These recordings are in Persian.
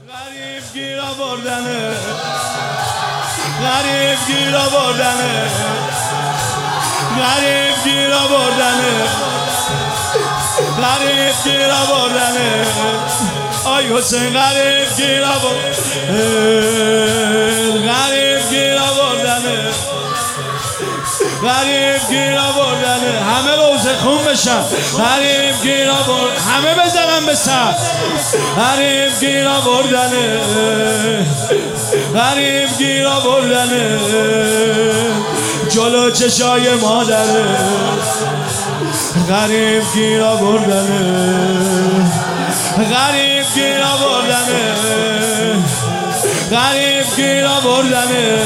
غریب گیر آوردنه، غریب گیر آوردنه، غریب گیر آوردنه، غریب گیر آوردنه. آی حسین غریب گیر آوردنه، غریب گیر آوردنه، غریب گیر آوردنه. همه روزه خون بشن. غریب گیر آوردنه، همه بزنن به سر. غریب گیر آوردنه، غریب گیر آوردنه. جلو چشای مادره غریب گیر آوردنه، غریب گیر آوردنه، غریب گیر آوردنه.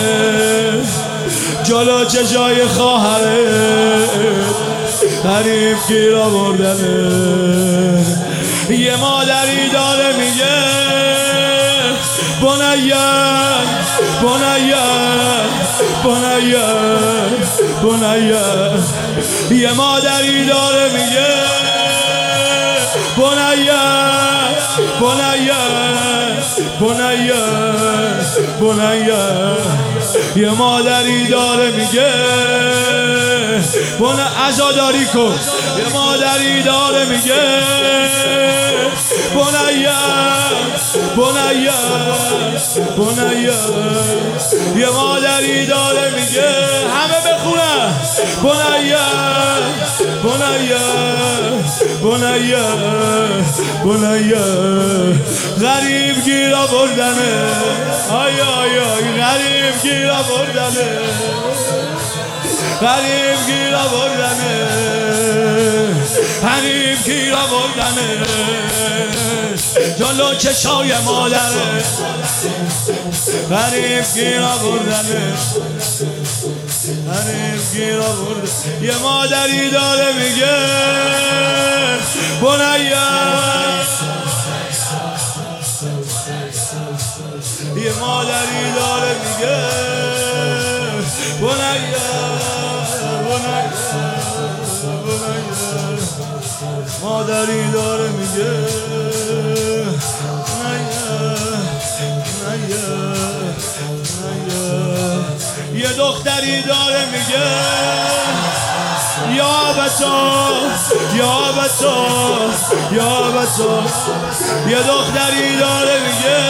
جلو چشای خواهره غریب گیر آوردنه. یه مادری داره میگه بنیه بنیه بنیه بنیه. یه مادری داره میگه بنیه بنیه بنیه بنیه. یه مادری داره میگه عزاداری کن. یه مادری داره میگه بنیه بنیه بنیه. یه مادری داره میگه همه بخونن بنیه بنیه بنیه بنیه. غریب گیر آوردنه، آی آی آی غریب گیر آوردنه، غریب گیر آوردنه، غریب گیر آوردنه. جلو چشای مادره غریب گیر آوردنه، غریب گیر آوردنه. یه مادری داره میگه بنیه، یه مادری داره میگه بنیه بنیه بنیه. مادری داره میگه بنیه بنیه بنیه. یه دختری داره میگه یا بتا یا بتا یا بتا. یه دختری داره میگه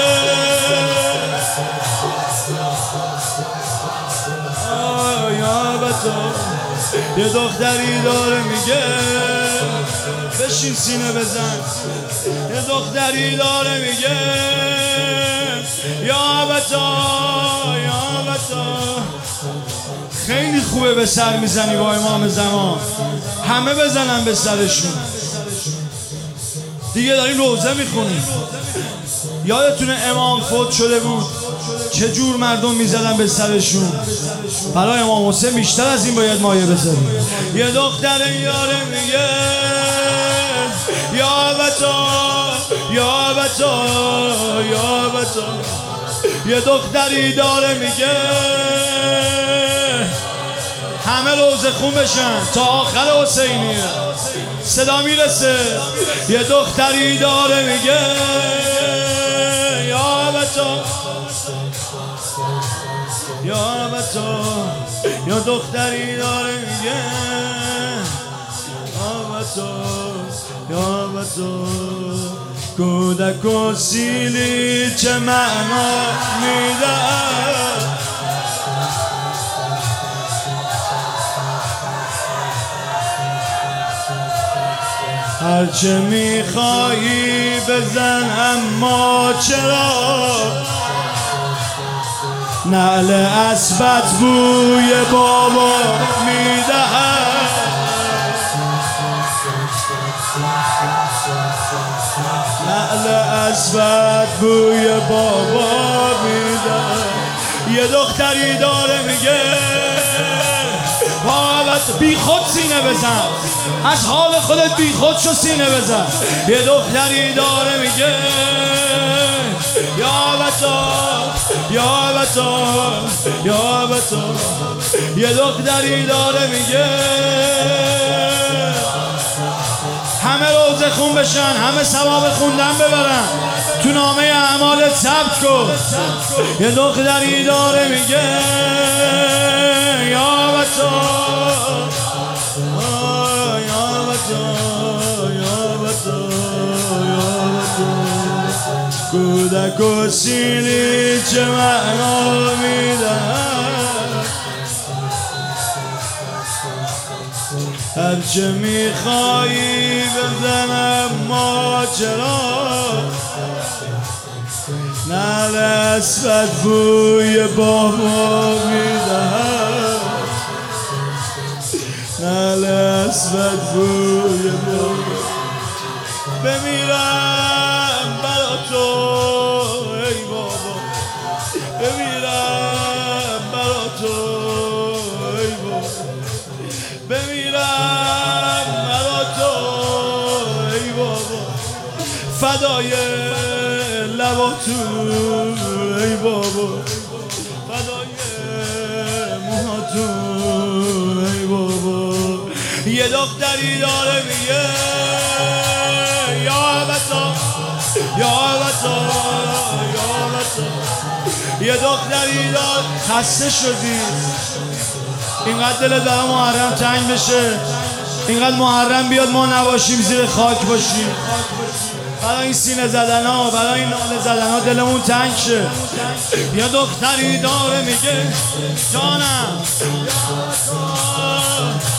یا بتا. یه دختری داره میگه بشین سینه بزن. یه دختری داره میگه یا بتا یا بتا. خیلی خوبه به سر میزنی با امام زمان. همه بزنن به سرشون. دیگه داریم روزه میخونیم. یادتونه امام فوت شده بود چه جور مردم میزدن به سرشون. برای امام حسین بیشتر از این باید مایه بذاریم. یه دختر یاره میگه یا بتا یا بتا یا بتا. یه دختری داره میگه همه روزه خون بشن تا آخر حسینیه. صدا میرسه. یه دختری داره میگه یا بتا یا بتا. یا دختری داره میگه یا بتا یا بتا. کودک و سیلی چه معنا میده، هرچه میخوایی بزن اما چرا. نعل اسبت بوی بابا میدهد، نعل اسبت بوی بابا میدهد. یه دختری داره میگه حالت بی خود سینه بزن، از حال خودت بی خود شو سینه بزن. یه دختری داره میگه یا بتا یا بتا یا بتا. یه دختری داره میگه همه روزه خون بشن، همه ثواب خوندن ببرن، تو نامه اعمالت ثبت کن. یه دختری داره میگه یا بچا یا بچا یا بچا یا بچا، کودک و سیلی چه معنا میدن، هرچه میخوایی بزنم ماجرا، نعل اسود بوی بابا میدهد، نعل اسود بوی بابا. بمیرم برا تو ای بابا، بمیرم برا تو ای بابا، بمیرم برا تو ای بابا، فدای لباتون ای بابا، فدای موهاتون ای بابا. یه دختری داره میگه یا بسا یا بسا یا بسا، یه دختری داره خسته شدی، اینقدر دلت برای محرم تنگ بشه، اینقدر محرم بیاد ما نباشیم زیر خاک باشیم، برای این سینه زدن ها، برای این ناله زدن ها دلمون تنگ شه. یه دختری داره میگه جانم